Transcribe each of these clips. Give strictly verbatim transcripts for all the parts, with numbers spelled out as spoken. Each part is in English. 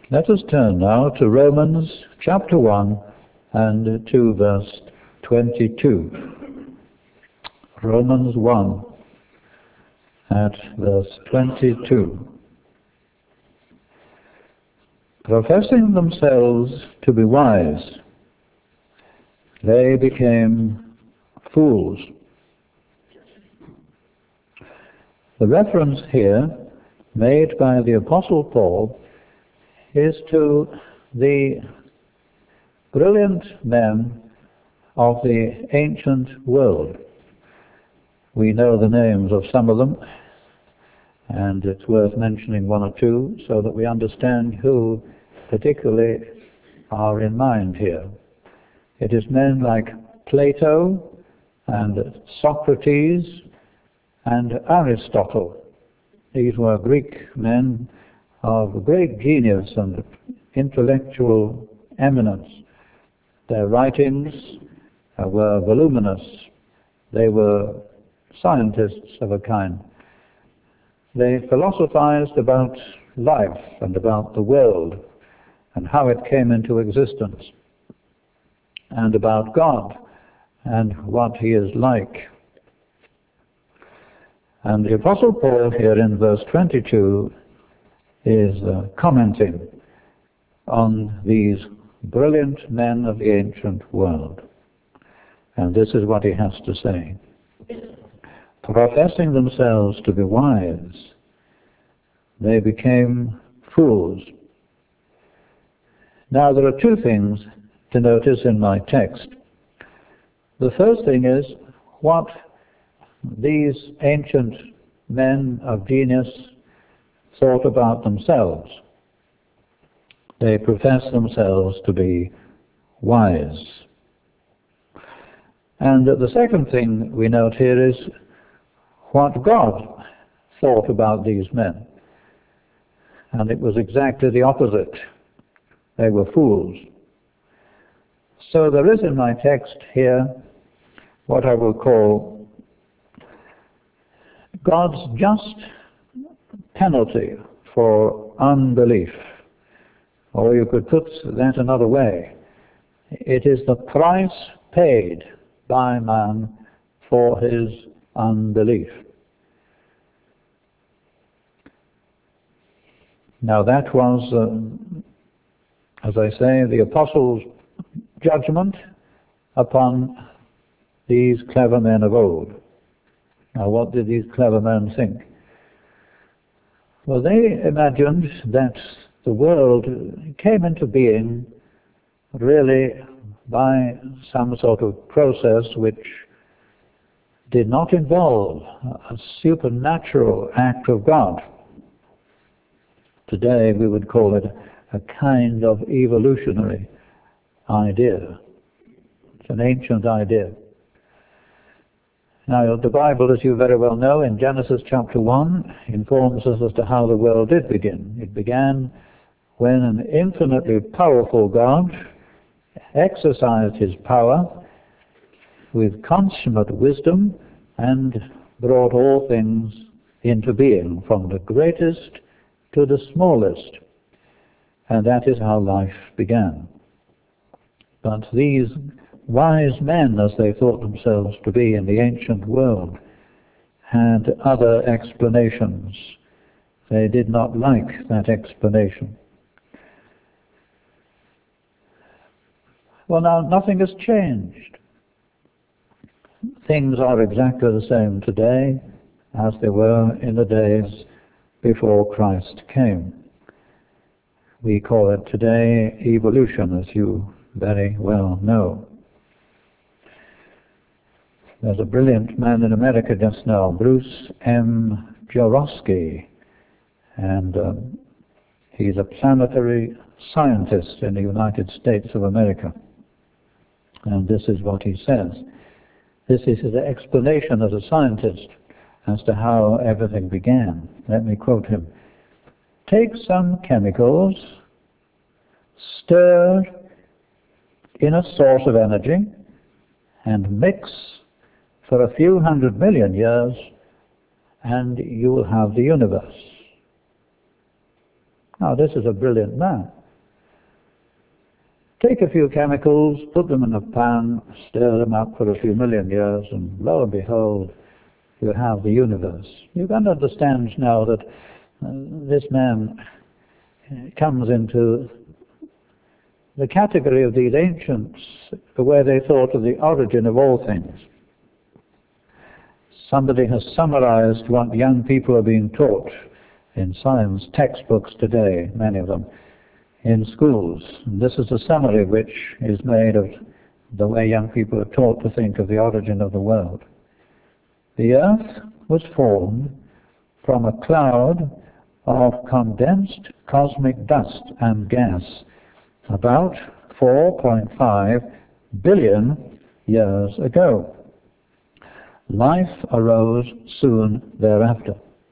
Let us turn now to Romans chapter one and to verse twenty-two. Romans one at verse twenty-two. Professing themselves to be wise, they became fools. The reference here made by the Apostle Paul is to the brilliant men of the ancient world. We know the names of some of them, and it's worth mentioning one or two so that we understand who particularly are in mind here. It is men like Plato and Socrates and Aristotle. These were Greek men of great genius and intellectual eminence. Their writings uh, were voluminous. They were scientists of a kind. They philosophized about life and about the world and how it came into existence, and about God and what He is like. And the Apostle Paul here in verse twenty-two is uh, commenting on these brilliant men of the ancient world. And this is what he has to say. Professing themselves to be wise, they became fools. Now there are two things to notice in my text. The first thing is what these ancient men of genius thought about themselves. They profess themselves to be wise. And the second thing we note here is what God thought about these men. And it was exactly the opposite. They were fools. So there is in my text here what I will call God's just penalty for unbelief. Or you could put that another way. It is the price paid by man for his unbelief. Now that was, uh, as I say, the apostles' judgment upon these clever men of old. Now what did these clever men think? Well, they imagined that the world came into being really by some sort of process which did not involve a supernatural act of God. Today we would call it a kind of evolutionary idea. It's an ancient idea. Now the Bible, as you very well know, in Genesis chapter one, informs us as to how the world did begin. It began when an infinitely powerful God exercised His power with consummate wisdom and brought all things into being, from the greatest to the smallest. And that is how life began. But these wise men, as they thought themselves to be in the ancient world, had other explanations. They did not like that explanation. Well, now, nothing has changed. Things are exactly the same today as they were in the days before Christ came. We call it today evolution, as you very well know. There's a brilliant man in America just now, Bruce M. Jarosky, and um, he's a planetary scientist in the United States of America. And this is what he says. This is his explanation as a scientist as to how everything began. Let me quote him. Take some chemicals, stir in a source of energy, and mix for a few hundred million years, and you will have the universe. Now, this is a brilliant man. Take a few chemicals, put them in a pan, stir them up for a few million years, and lo and behold, you have the universe. You can understand now that uh, this man comes into the category of these ancients where they thought of the origin of all things. Somebody has summarized what young people are being taught in science textbooks today, many of them, in schools. And this is a summary which is made of the way young people are taught to think of the origin of the world. The earth was formed from a cloud of condensed cosmic dust and gas about four point five billion years ago. Life arose soon thereafter.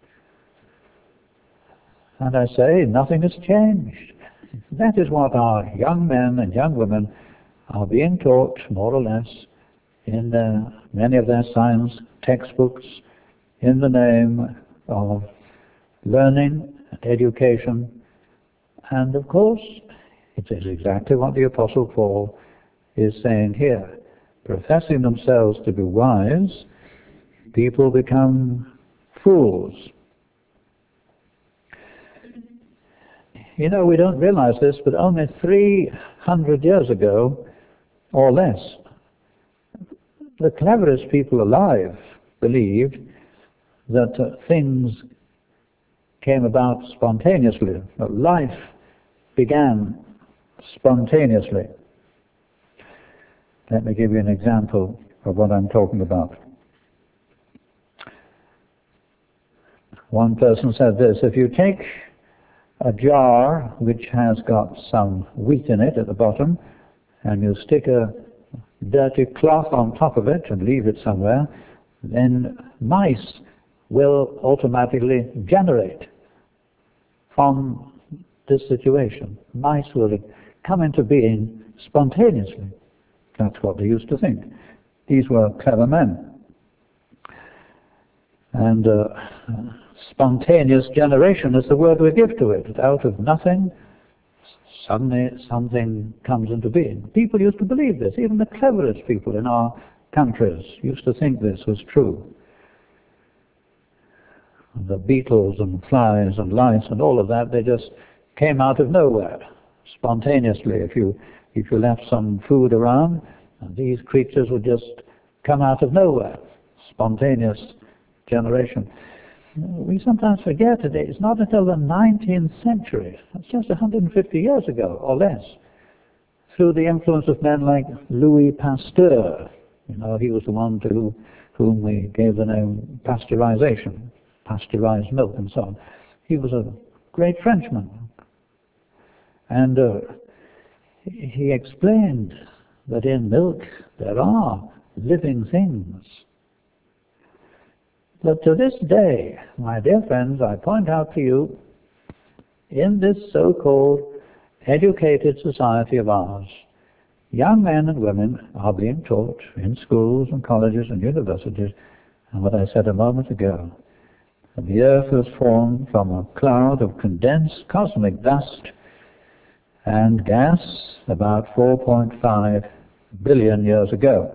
And I say, nothing has changed. That is what our young men and young women are being taught, more or less, in uh, many of their science textbooks, in the name of learning and education. And of course, it is exactly what the Apostle Paul is saying here. Professing themselves to be wise, people become fools. You know, we don't realize this, but only three hundred years ago, or less, the cleverest people alive believed that uh, things came about spontaneously, that life began spontaneously. Let me give you an example of what I'm talking about. One person said this: if you take a jar which has got some wheat in it at the bottom, and you stick a dirty cloth on top of it and leave it somewhere, then mice will automatically generate from this situation. Mice will come into being spontaneously. That's what they used to think. These were clever men. And uh, spontaneous generation is the word we give to it. Out of nothing, suddenly something comes into being. People used to believe this. Even the cleverest people in our countries used to think this was true. The beetles and flies and lice and all of that, they just came out of nowhere, spontaneously. If you, if you left some food around, these creatures would just come out of nowhere. Spontaneous generation. We sometimes forget that it's not until the nineteenth century, that's just one hundred fifty years ago or less, through the influence of men like Louis Pasteur. You know, he was the one to whom we gave the name pasteurization, pasteurized milk and so on. He was a great Frenchman. And uh, he explained that in milk there are living things. But to this day, my dear friends, I point out to you, in this so-called educated society of ours, young men and women are being taught in schools and colleges and universities, and what I said a moment ago, that the earth was formed from a cloud of condensed cosmic dust and gas about four point five billion years ago.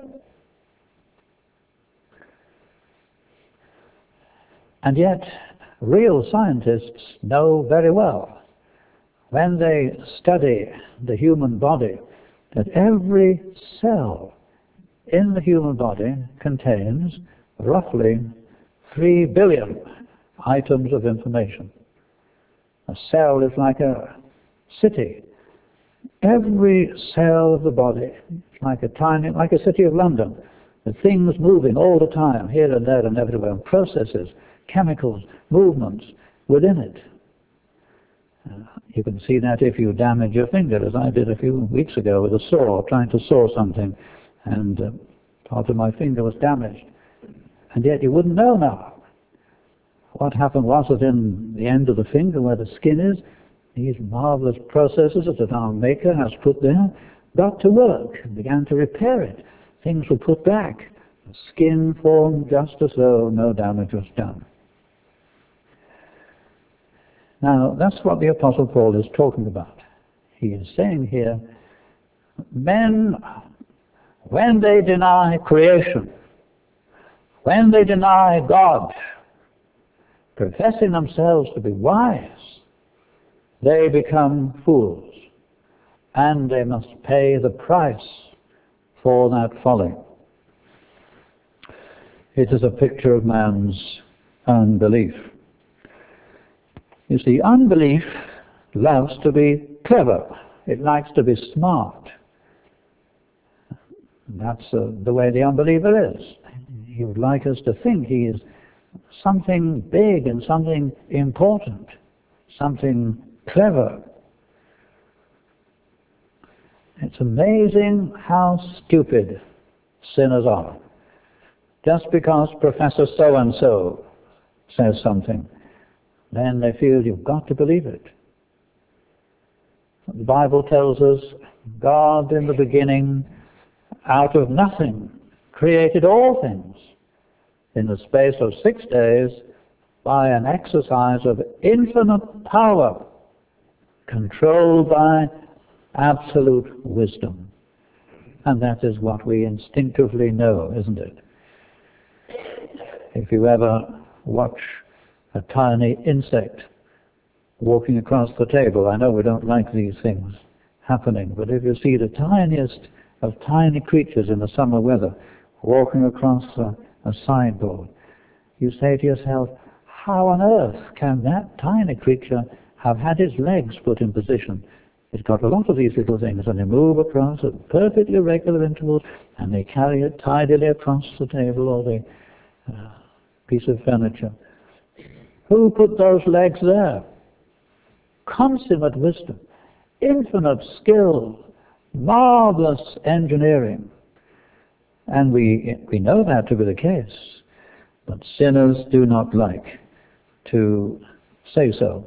And yet, real scientists know very well, when they study the human body, that every cell in the human body contains roughly three billion items of information. A cell is like a city. Every cell of the body is like a tiny, like a city of London. The things moving all the time, here and there and everywhere, processes, chemicals, movements within it. Uh, you can see that if you damage your finger, as I did a few weeks ago with a saw, trying to saw something, and uh, part of my finger was damaged. And yet you wouldn't know now. What happened was that in the end of the finger where the skin is, these marvelous processes that our Maker has put there got to work and began to repair it. Things were put back. The skin formed just as though no damage was done. Now, that's what the Apostle Paul is talking about. He is saying here Men, when they deny creation, when they deny God, professing themselves to be wise, they become fools, and they must pay the price for that folly. It is a picture of man's unbelief. You see, unbelief loves to be clever. It likes to be smart. That's uh, the way the unbeliever is. He would like us to think he is something big and something important, something clever. It's amazing how stupid sinners are. Just because Professor so-and-so says something, then they feel you've got to believe it. The Bible tells us God in the beginning, out of nothing, created all things in the space of six days by an exercise of infinite power, controlled by absolute wisdom. And that is what we instinctively know, isn't it? If you ever watch a tiny insect walking across the table, I know we don't like these things happening, but if you see the tiniest of tiny creatures in the summer weather walking across a, a sideboard, you say to yourself, how on earth can that tiny creature have had its legs put in position? It's got a lot of these little things, and they move across at perfectly regular intervals, and they carry it tidily across the table or the uh, piece of furniture. Who put those legs there? Consummate wisdom, infinite skill, marvelous engineering. And we, we know that to be the case, but sinners do not like to say so.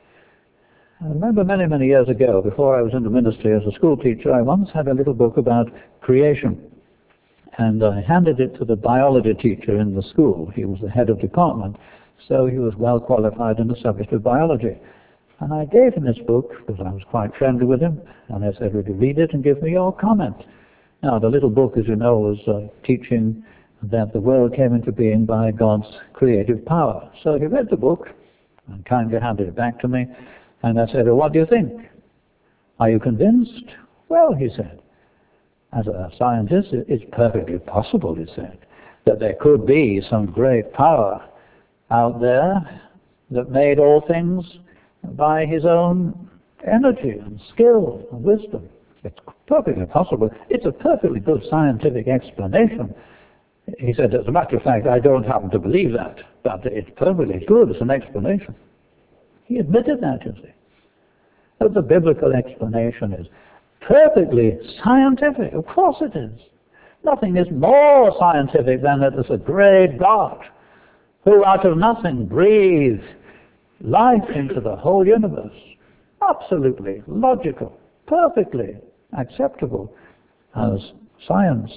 I remember many, many years ago, before I was in the ministry as a school teacher, I once had a little book about creation. And I handed it to the biology teacher in the school. He was the head of department, so he was well qualified in the subject of biology. And I gave him this book, because I was quite friendly with him, and I said, would you read it and give me your comment? Now, the little book, as you know, was uh, teaching that the world came into being by God's creative power. So he read the book and kindly handed it back to me, and I said, well, what do you think? Are you convinced? Well, he said, as a scientist, it's perfectly possible, he said, that there could be some great power out there that made all things by his own energy and skill and wisdom. It's perfectly possible. It's a perfectly good scientific explanation. He said, as a matter of fact, I don't happen to believe that, but it's perfectly good as an explanation. He admitted that, you see. But the biblical explanation is perfectly scientific. Of course it is. Nothing is more scientific than that there's a great God who out of nothing breathed life into the whole universe. Absolutely logical, perfectly acceptable as science.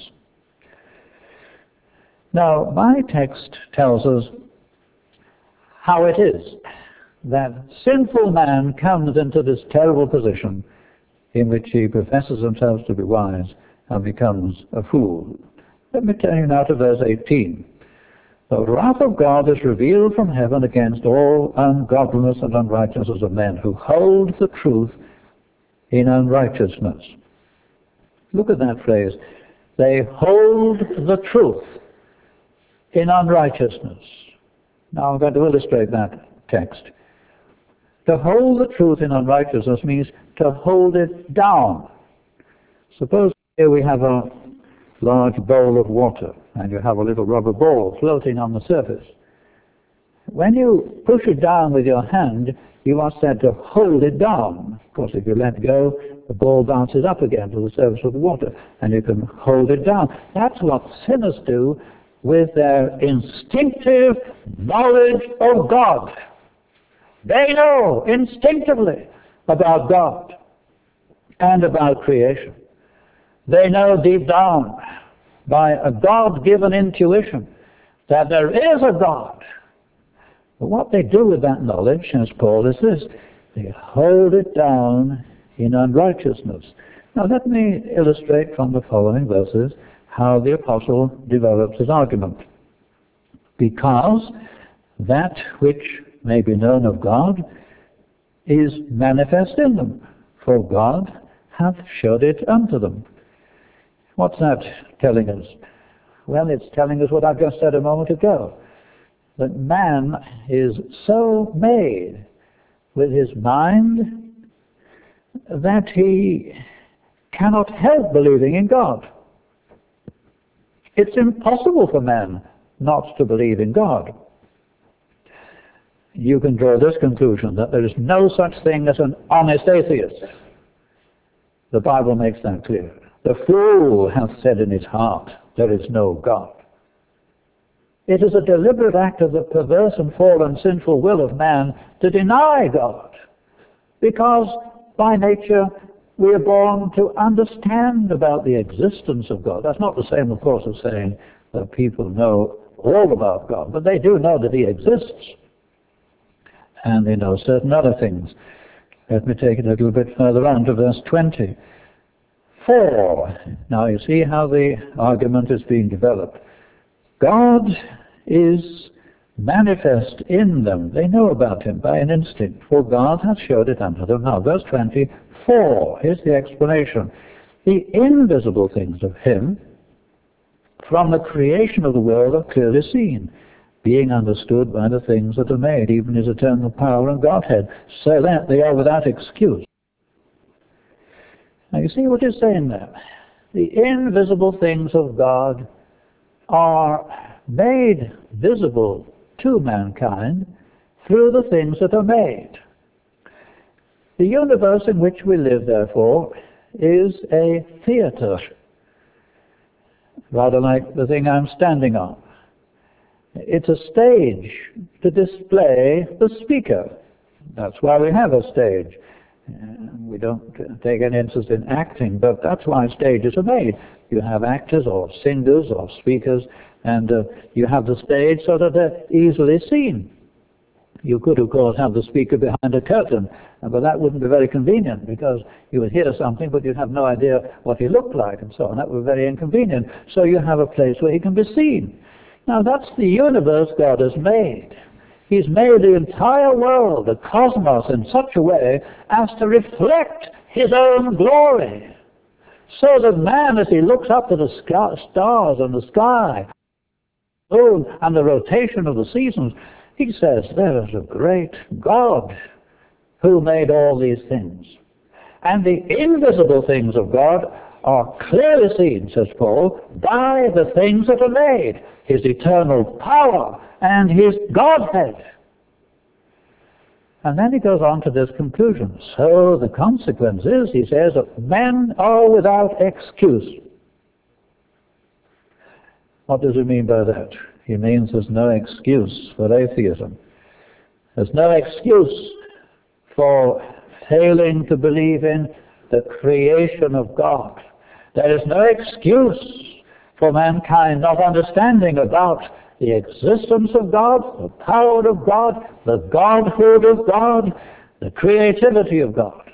Now, my text tells us how it is that sinful man comes into this terrible position in which he professes himself to be wise and becomes a fool. Let me tell you now to verse eighteen. The wrath of God is revealed from heaven against all ungodliness and unrighteousness of men who hold the truth in unrighteousness. Look at that phrase. They hold the truth in unrighteousness. Now I'm going to illustrate that text. To hold the truth in unrighteousness means to hold it down. Suppose here we have a large bowl of water, and you have a little rubber ball floating on the surface. When you push it down with your hand, you are said to hold it down. Of course, if you let go, the ball bounces up again to the surface of the water, and you can hold it down. That's what sinners do with their instinctive knowledge of God. They know instinctively about God and about creation. They know deep down by a God-given intuition that there is a God. But what they do with that knowledge, as Paul is this, they hold it down in unrighteousness. Now let me illustrate from the following verses how the apostle develops his argument. Because that which may be known of God is manifest in them, for God hath showed it unto them. What's that telling us? Well, it's telling us what I've just said a moment ago, that man is so made with his mind that he cannot help believing in God. It's impossible for man not to believe in God. You can draw this conclusion, that there is no such thing as an honest atheist. The Bible makes that clear. The fool hath said in his heart, there is no God. It is a deliberate act of the perverse and fallen sinful will of man to deny God, because by nature we are born to understand about the existence of God. That's not the same, of course, as saying that people know all about God, but they do know that he exists. And they know certain other things. Let me take it a little bit further on to verse twenty. For, now you see how the argument is being developed. God is manifest in them. They know about him by an instinct, for God hath showed it unto them. Now, verse twenty, for, here's the explanation. The invisible things of him from the creation of the world are clearly seen, being understood by the things that are made, even his eternal power and Godhead, so that they are without excuse. Now you see what he's saying there. The invisible things of God are made visible to mankind through the things that are made. The universe in which we live, therefore, is a theater, rather like the thing I'm standing on. It's a stage to display the speaker. That's why we have a stage. We don't take any interest in acting, but that's why stages are made. You have actors or singers or speakers, and uh, you have the stage so that they're easily seen. You could, of course, have the speaker behind a curtain, but that wouldn't be very convenient, because you would hear something, but you'd have no idea what he looked like, and so on. That would be very inconvenient. So you have a place where he can be seen. Now, that's the universe God has made. He's made the entire world, the cosmos, in such a way as to reflect his own glory. So that man, as he looks up to the stars and the sky, and the rotation of the seasons, he says, there is a great God who made all these things. And the invisible things of God are clearly seen, says Paul, by the things that are made, his eternal power and his Godhead. And then he goes on to this conclusion. So the consequence is, he says, that men are without excuse. What does he mean by that? He means there's no excuse for atheism. There's no excuse for failing to believe in the creation of God. There is no excuse for mankind not understanding about the existence of God, the power of God, the Godhood of God, the creativity of God.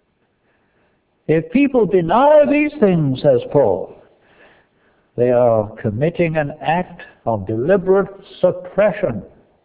If people deny these things, says Paul, they are committing an act of deliberate suppression.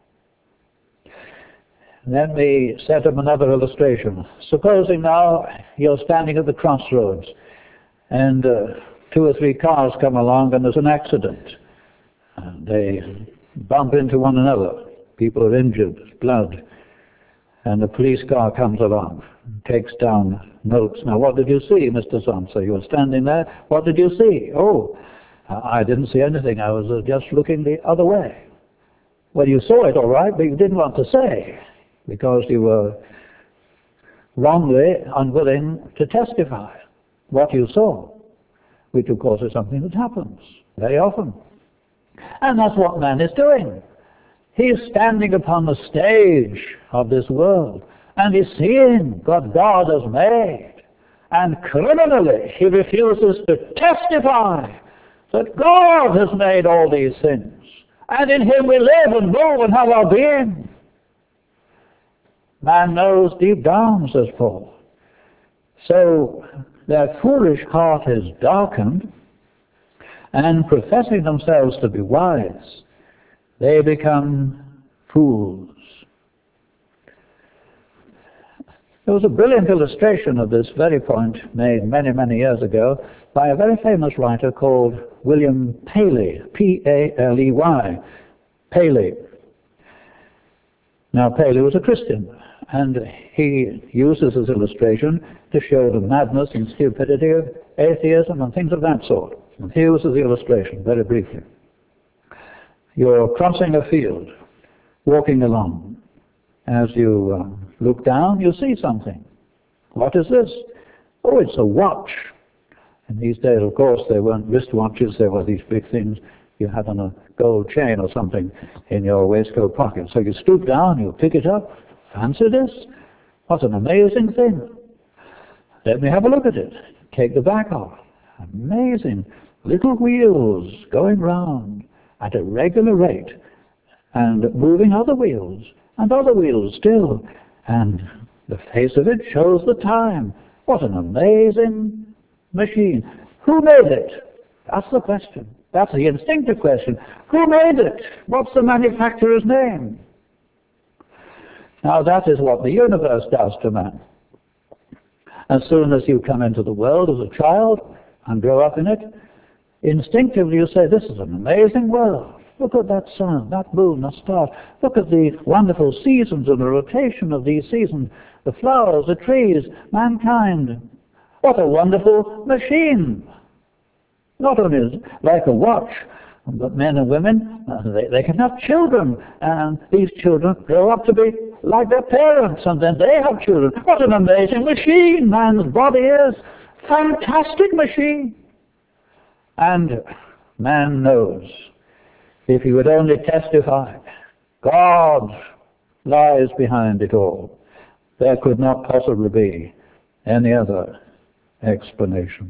Let me set up another illustration. Supposing now you're standing at the crossroads, and uh, two or three cars come along and there's an accident. And they bump into one another. People are injured, there's blood. And the police car comes along and takes down notes. Now, what did you see, Mister So-and-so? You were standing there. What did you see? Oh, I didn't see anything. I was uh, just looking the other way. Well, you saw it all right, but you didn't want to say, because you were wrongly unwilling to testify what you saw, which of course is something that happens very often. And that's what man is doing. He is standing upon the stage of this world, and he's seeing what God has made. And criminally, he refuses to testify that God has made all these things. And in him we live and move and have our being. Man knows deep down, says Paul, So their foolish heart is darkened, and professing themselves to be wise, they become fools. There was a brilliant illustration of this very point made many, many years ago by a very famous writer called William Paley, P A L E Y, Paley. Now, Paley was a Christian, and he uses this illustration to show the madness and stupidity of atheism and things of that sort. And here was the illustration, very briefly. You're crossing a field, walking along. As you uh, look down, you see something. What is this? Oh, it's a watch. In these days, of course, there weren't wristwatches. There were these big things you had on a gold chain or something in your waistcoat pocket. So you stoop down, you pick it up. Fancy this? What an amazing thing. Let me have a look at it. Take the back off. Amazing. Little wheels going round at a regular rate and moving other wheels and other wheels still. And the face of it shows the time. What an amazing machine. Who made it? That's the question. That's the instinctive question. Who made it? What's the manufacturer's name? Now that is what the universe does to man. As soon as you come into the world as a child and grow up in it, instinctively you say, this is an amazing world. Look at that sun, that moon, that star. Look at the wonderful seasons and the rotation of these seasons, the flowers, the trees, mankind. What a wonderful machine. Not only is it like a watch, but men and women, uh, they, they can have children, and these children grow up to be like their parents, and then they have children. What an amazing machine man's body is. Fantastic machine. And man knows, if he would only testify, God lies behind it all. There could not possibly be any other explanation.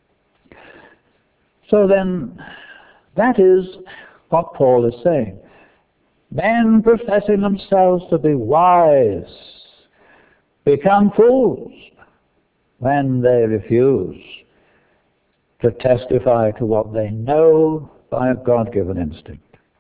So then, that is what Paul is saying. Men professing themselves to be wise become fools when they refuse to testify to what they know by a God-given instinct.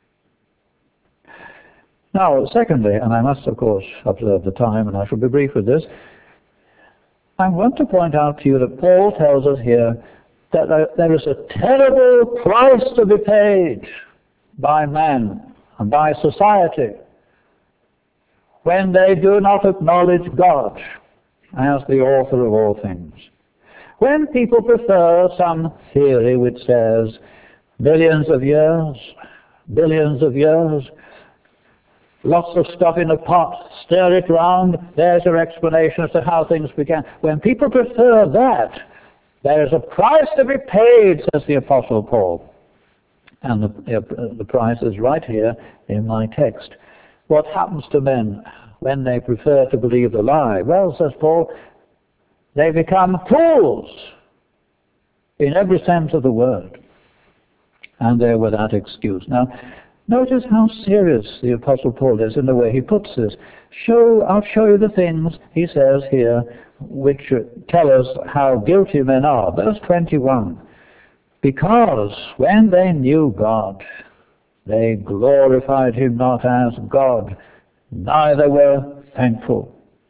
Now, secondly, and I must, of course, observe the time, and I shall be brief with this, I want to point out to you that Paul tells us here that there is a terrible price to be paid by man and by society when they do not acknowledge God as the author of all things. When people prefer some theory which says billions of years, billions of years, lots of stuff in a pot, stir it round, there's your explanation as to how things began. When people prefer that, there is a price to be paid, says the Apostle Paul. And the, the price is right here in my text. What happens to men when they prefer to believe the lie? Well, says Paul, they become fools in every sense of the word. And they're without excuse. Now, notice how serious the Apostle Paul is in the way he puts this. Show, I'll show you the things, he says here, which tell us how guilty men are. Verse twenty-one. Because when they knew God, they glorified him not as God, neither were thankful.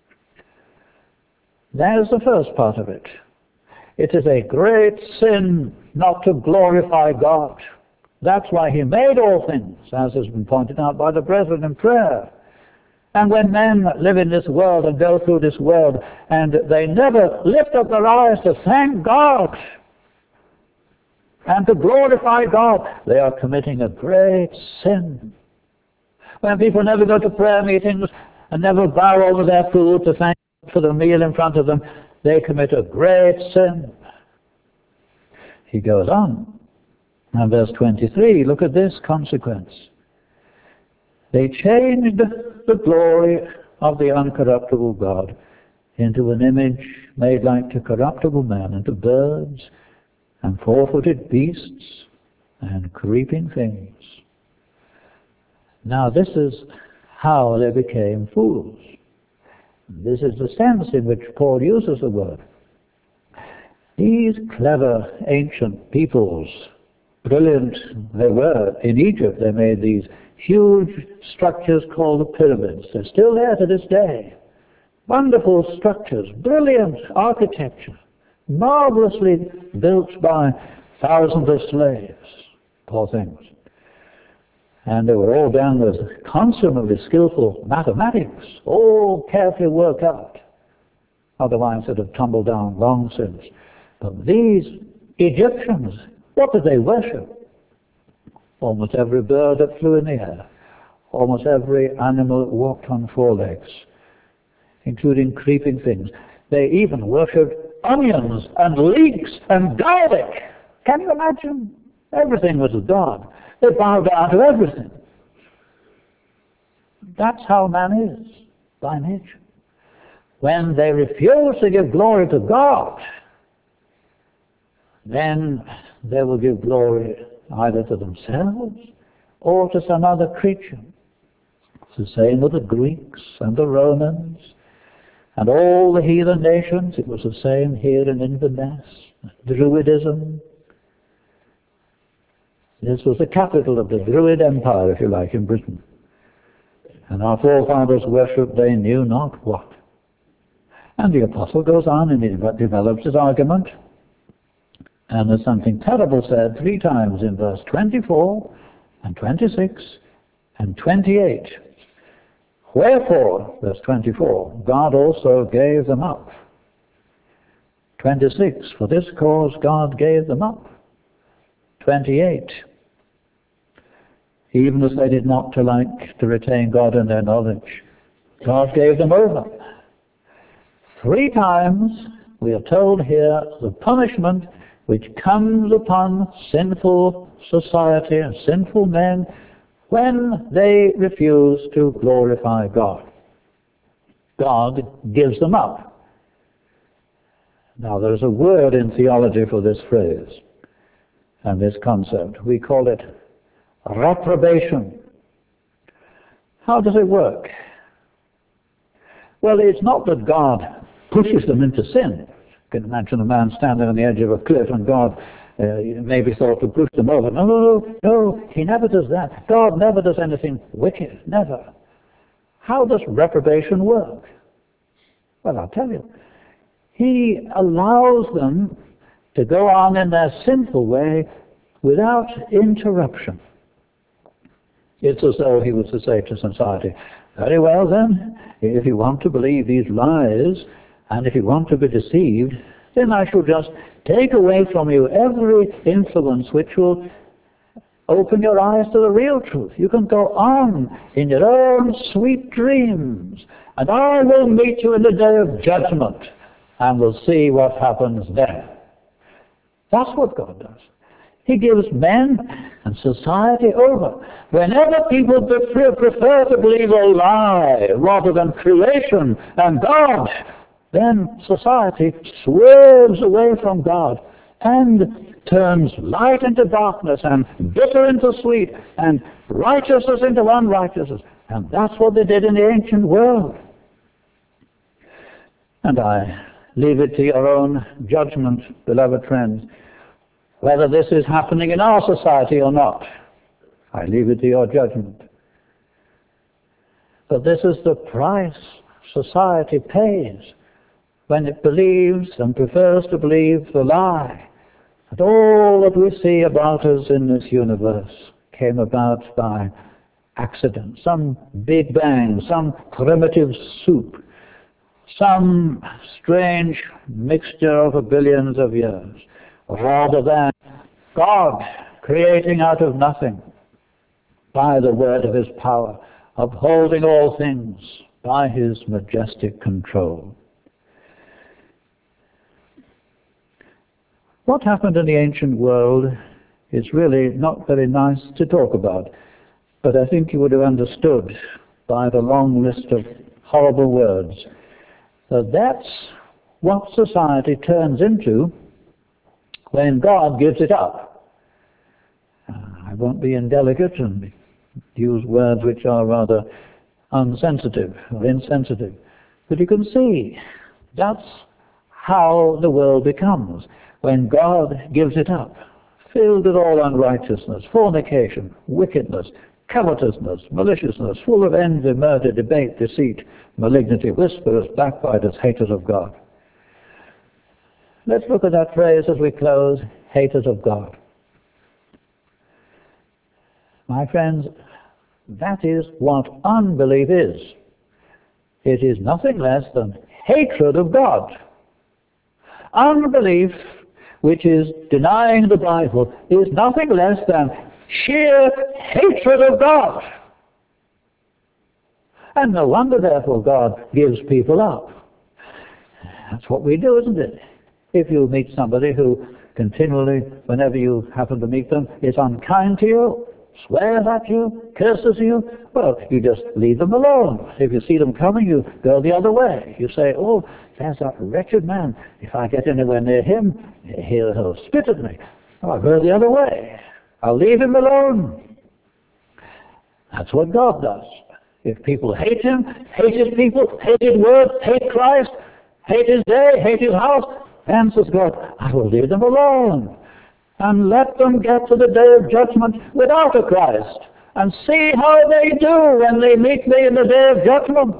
There's the first part of it. It is a great sin not to glorify God. That's why he made all things, as has been pointed out by the brethren in prayer. And when men live in this world and go through this world, and they never lift up their eyes to thank God and to glorify God, they are committing a great sin. When people never go to prayer meetings and never bow over their food to thank God for the meal in front of them, they commit a great sin. He goes on. Now verse twenty-three, look at this consequence. They changed the glory of the uncorruptible God into an image made like to corruptible man, into birds and four-footed beasts and creeping things. Now this is how they became fools. This is the sense in which Paul uses the word. These clever ancient peoples, brilliant they were in Egypt, they made these huge structures called the pyramids. They're still there to this day. Wonderful structures, brilliant architecture, marvelously built by thousands of slaves, poor things. And they were all done with consummately skillful mathematics, all carefully worked out. Otherwise they'd have tumbled down long since. But these Egyptians, what did they worship? Almost every bird that flew in the air, almost every animal that walked on four legs, including creeping things. They even worshipped onions and leeks and garlic. Can you imagine? Everything was a god. They bowed down to everything. That's how man is, by nature. When they refuse to give glory to God, then they will give glory either to themselves or to some other creature. It's the same with the Greeks and the Romans and all the heathen nations. It was the same here in Inverness. Druidism. This was the capital of the Druid Empire, if you like, in Britain. And our forefathers worshipped they knew not what. And the apostle goes on and he develops his argument. And there's something terrible said three times in verse twenty-four and twenty-six and twenty-eight. Wherefore, verse twenty-four, God also gave them up. twenty-six, for this cause God gave them up. twenty-eight, even as they did not to like to retain God in their knowledge, God gave them over. Three times we are told here the punishment which comes upon sinful society and sinful men when they refuse to glorify God. God gives them up. Now there's a word in theology for this phrase and this concept. We call it reprobation. How does it work? Well, it's not that God pushes them into sin. You can imagine a man standing on the edge of a cliff and God uh, maybe thought to push them over. No, no, no, no, he never does that. God never does anything wicked, never. How does reprobation work? Well, I'll tell you. He allows them to go on in their sinful way without interruption. It's as though he was to say to society, very well then, if you want to believe these lies, and if you want to be deceived, then I shall just take away from you every influence which will open your eyes to the real truth. You can go on in your own sweet dreams, and I will meet you in the day of judgment, and we'll see what happens then. That's what God does. He gives men and society over. Whenever people prefer to believe a lie rather than creation and God, then society swerves away from God and turns light into darkness and bitter into sweet and righteousness into unrighteousness. And that's what they did in the ancient world. And I leave it to your own judgment, beloved friends, whether this is happening in our society or not. I leave it to your judgment. But this is the price society pays when it believes and prefers to believe the lie that all that we see about us in this universe came about by accident, some big bang, some primitive soup, some strange mixture over billions of years, rather than God creating out of nothing by the word of his power, upholding all things by his majestic control. What happened in the ancient world is really not very nice to talk about, but I think you would have understood by the long list of horrible words that that's what society turns into when God gives it up. Uh, I won't be indelicate and use words which are rather unsensitive or insensitive, but you can see that's how the world becomes when God gives it up, filled with all unrighteousness, fornication, wickedness, covetousness, maliciousness, full of envy, murder, debate, deceit, malignity, whisperers, backbiters, haters of God. Let's look at that phrase as we close, haters of God. My friends, that is what unbelief is. It is nothing less than hatred of God. Unbelief, which is denying the Bible, is nothing less than sheer hatred of God. And no wonder, therefore, God gives people up. That's what we do, isn't it? If you meet somebody who continually, whenever you happen to meet them, is unkind to you, swears at you, curses you, well, you just leave them alone. If you see them coming, you go the other way. You say, oh, there's that wretched man. If I get anywhere near him, he'll, he'll spit at me. Oh, I'll go the other way. I'll leave him alone. That's what God does. If people hate him, hate his people, hate his word, hate Christ, hate his day, hate his house, then says God, I will leave them alone and let them get to the day of judgment without a Christ and see how they do when they meet me in the day of judgment.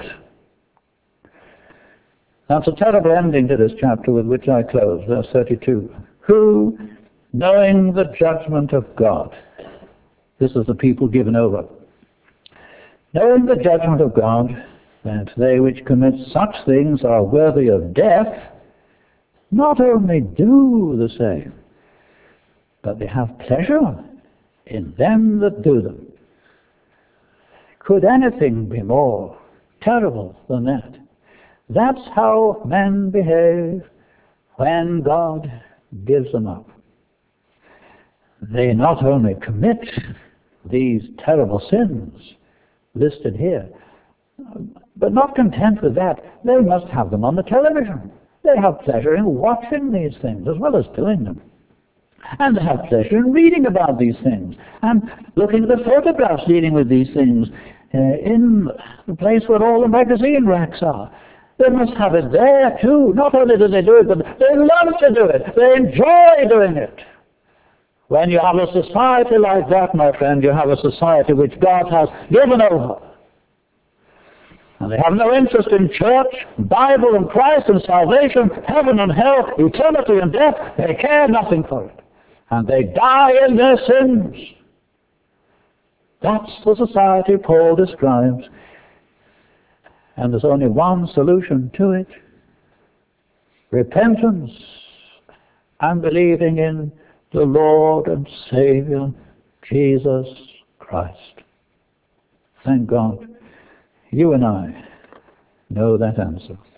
That's a terrible ending to this chapter with which I close, verse thirty-two. Who, knowing the judgment of God, this is the people given over, knowing the judgment of God, that they which commit such things are worthy of death, not only do the same, but they have pleasure in them that do them. Could anything be more terrible than that? That's how men behave when God gives them up. They not only commit these terrible sins listed here, but not content with that, they must have them on the television. They have pleasure in watching these things as well as doing them. And they have pleasure in reading about these things and looking at the photographs dealing with these things uh, in the place where all the magazine racks are. They must have it there too. Not only do they do it, but they love to do it. They enjoy doing it. When you have a society like that, my friend, you have a society which God has given over. And they have no interest in church, Bible and Christ and salvation, heaven and hell, eternity and death. They care nothing for it. And they die in their sins. That's the society Paul describes. And there's only one solution to it. Repentance and believing in the Lord and Savior, Jesus Christ. Thank God, you and I know that answer.